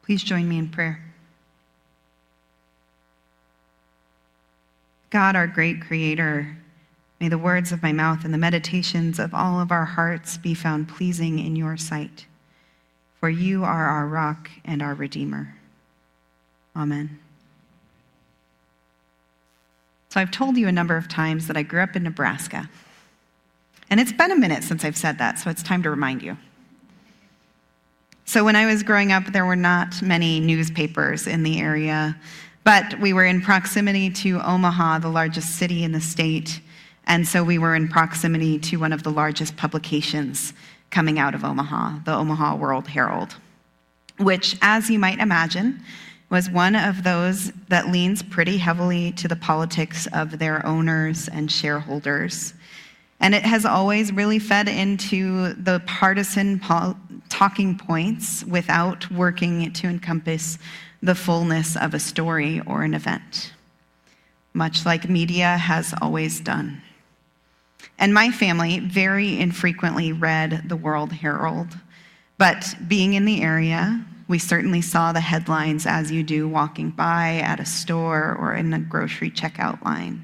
Please join me in prayer. God, our great creator, may the words of my mouth and the meditations of all of our hearts be found pleasing in your sight. For you are our rock and our redeemer. Amen. So I've told you a number of times that I grew up in Nebraska. And it's been a minute since I've said that, so it's time to remind you. So when I was growing up, there were not many newspapers in the area, but we were in proximity to Omaha, the largest city in the state, and so we were in proximity to one of the largest publications coming out of Omaha, the Omaha World Herald, which, as you might imagine, was one of those that leans pretty heavily to the politics of their owners and shareholders. And it has always really fed into the partisan talking points without working to encompass the fullness of a story or an event, much like media has always done. And my family very infrequently read the World Herald, but being in the area, we certainly saw the headlines as you do walking by at a store or in a grocery checkout line.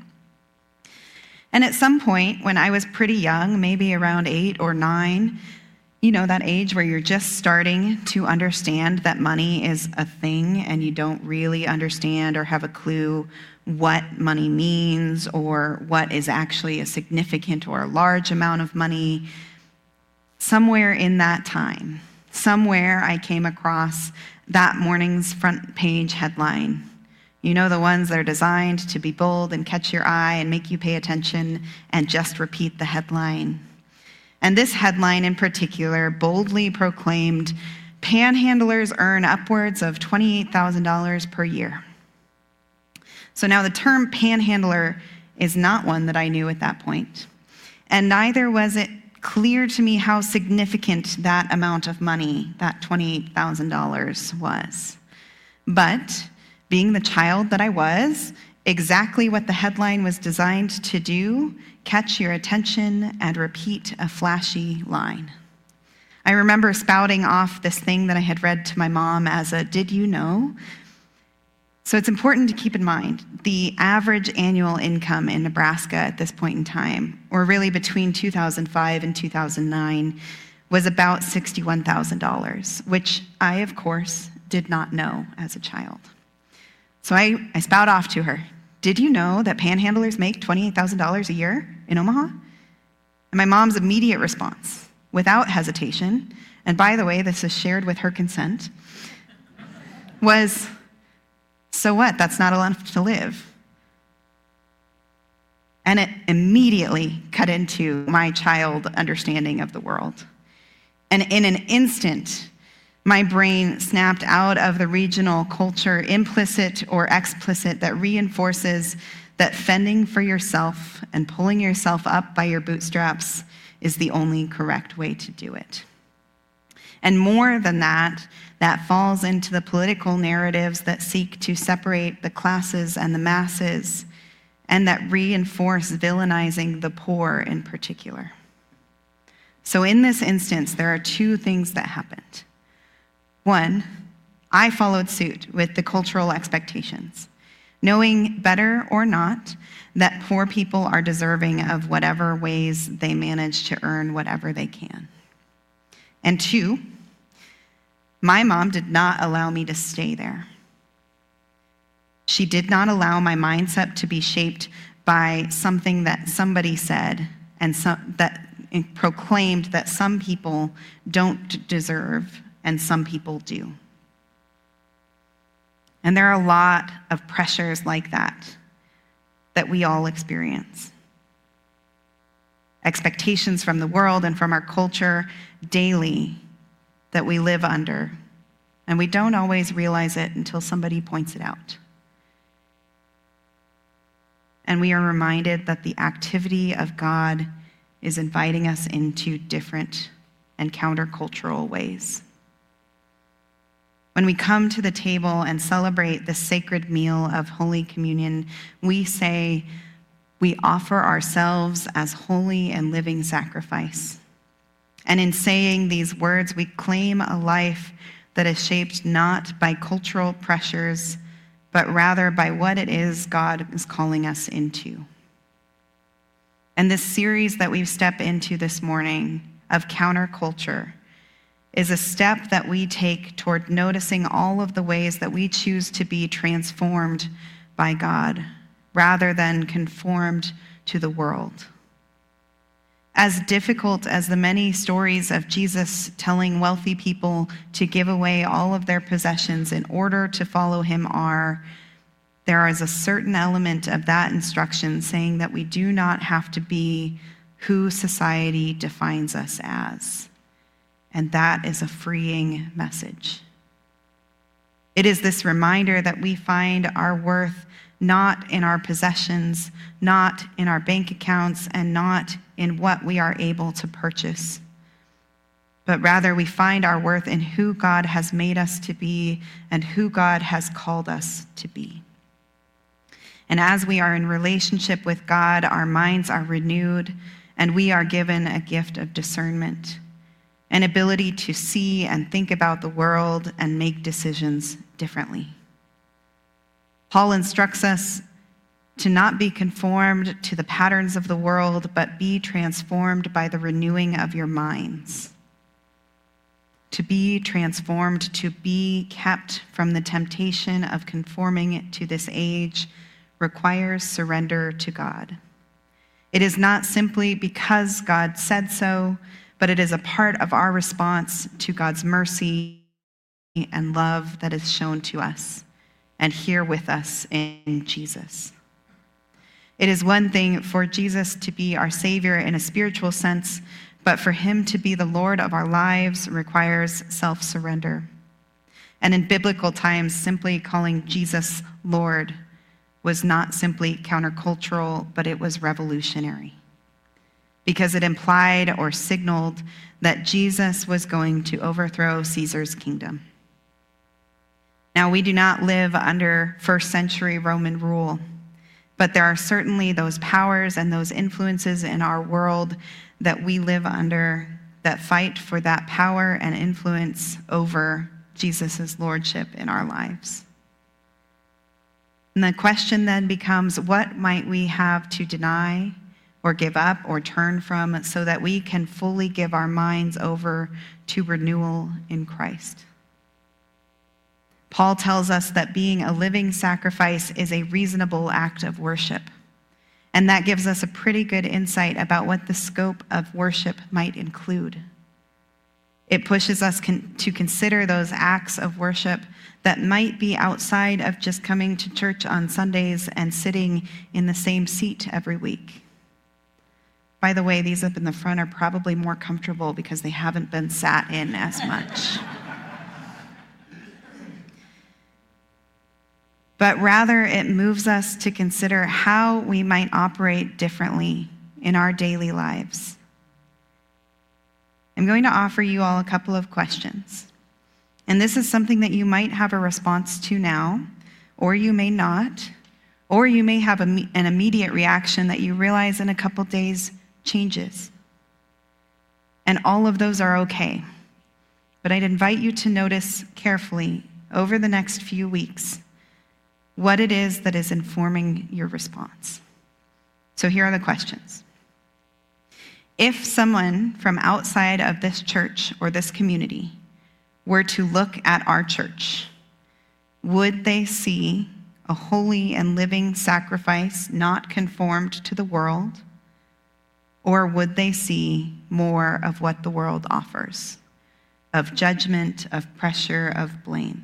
And at some point, when I was pretty young, maybe around 8 or 9, you know, that age where you're just starting to understand that money is a thing and you don't really understand or have a clue what money means or what is actually a significant or a large amount of money. Somewhere in that time, somewhere I came across that morning's front page headline. You know, the ones that are designed to be bold and catch your eye and make you pay attention and just repeat the headline. And this headline in particular boldly proclaimed, panhandlers earn upwards of $28,000 per year. So now the term panhandler is not one that I knew at that point, and neither was it clear to me how significant that amount of money, that $28,000 was. But being the child that I was, exactly what the headline was designed to do, catch your attention and repeat a flashy line. I remember spouting off this thing that I had read to my mom as a, did you know? So it's important to keep in mind, the average annual income in Nebraska at this point in time, or really between 2005 and 2009, was about $61,000, which I, of course, did not know as a child. So I spout off to her, did you know that panhandlers make $28,000 a year in Omaha? And my mom's immediate response, without hesitation, and by the way, this is shared with her consent, was, so what? That's not enough to live. And it immediately cut into my child understanding of the world. And in an instant, my brain snapped out of the regional culture, implicit or explicit, that reinforces that fending for yourself and pulling yourself up by your bootstraps is the only correct way to do it. And more than that, that falls into the political narratives that seek to separate the classes and the masses, and that reinforce villainizing the poor in particular. So in this instance, there are two things that happened. One, I followed suit with the cultural expectations, knowing better or not that poor people are deserving of whatever ways they manage to earn whatever they can. And two, my mom did not allow me to stay there. She did not allow my mindset to be shaped by something that somebody said and that proclaimed that some people don't deserve and some people do. And there are a lot of pressures like that we all experience. Expectations from the world and from our culture daily that we live under, and we don't always realize it until somebody points it out. And we are reminded that the activity of God is inviting us into different and countercultural ways. When we come to the table and celebrate the sacred meal of Holy Communion, we say we offer ourselves as holy and living sacrifice. And in saying these words, we claim a life that is shaped not by cultural pressures, but rather by what it is God is calling us into. And this series that we've stepped into this morning of counterculture is a step that we take toward noticing all of the ways that we choose to be transformed by God rather than conformed to the world. As difficult as the many stories of Jesus telling wealthy people to give away all of their possessions in order to follow him are, there is a certain element of that instruction saying that we do not have to be who society defines us as. And that is a freeing message. It is this reminder that we find our worth not in our possessions, not in our bank accounts, and not in what we are able to purchase, but rather we find our worth in who God has made us to be and who God has called us to be. And as we are in relationship with God, our minds are renewed and we are given a gift of discernment, an ability to see and think about the world and make decisions differently. Paul instructs us to not be conformed to the patterns of the world, but be transformed by the renewing of your minds. To be transformed, to be kept from the temptation of conforming to this age requires surrender to God. It is not simply because God said so, but it is a part of our response to God's mercy and love that is shown to us and here with us in Jesus. It is one thing for Jesus to be our Savior in a spiritual sense, but for him to be the Lord of our lives requires self-surrender. And in biblical times, simply calling Jesus Lord was not simply countercultural, but it was revolutionary, because it implied or signaled that Jesus was going to overthrow Caesar's kingdom. Now, we do not live under first century Roman rule, but there are certainly those powers and those influences in our world that we live under that fight for that power and influence over Jesus' lordship in our lives. And the question then becomes, what might we have to deny or give up or turn from so that we can fully give our minds over to renewal in Christ? Paul tells us that being a living sacrifice is a reasonable act of worship. And that gives us a pretty good insight about what the scope of worship might include. It pushes us to consider those acts of worship that might be outside of just coming to church on Sundays and sitting in the same seat every week. By the way, these up in the front are probably more comfortable because they haven't been sat in as much. But rather it moves us to consider how we might operate differently in our daily lives. I'm going to offer you all a couple of questions. And this is something that you might have a response to now, or you may not, or you may have an immediate reaction that you realize in a couple days changes. And all of those are okay. But I'd invite you to notice carefully over the next few weeks what it is that is informing your response. So here are the questions. If someone from outside of this church or this community were to look at our church, would they see a holy and living sacrifice not conformed to the world? Or would they see more of what the world offers, of judgment, of pressure, of blame?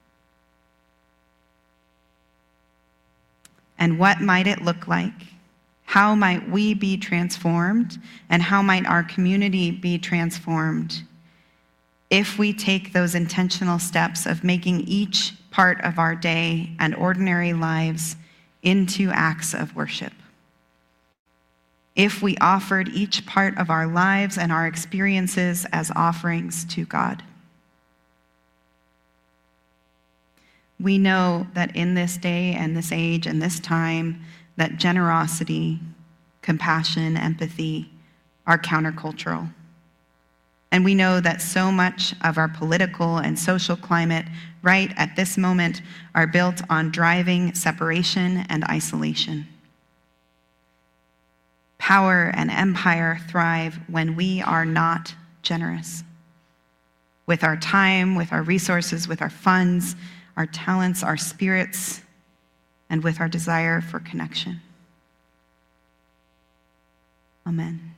And what might it look like? How might we be transformed? And how might our community be transformed if we take those intentional steps of making each part of our day and ordinary lives into acts of worship? If we offered each part of our lives and our experiences as offerings to God? We know that in this day and this age and this time, that generosity, compassion, empathy are countercultural. And we know that so much of our political and social climate right at this moment are built on driving separation and isolation. Power and empire thrive when we are not generous. With our time, with our resources, with our funds, our talents, our spirits, and with our desire for connection. Amen.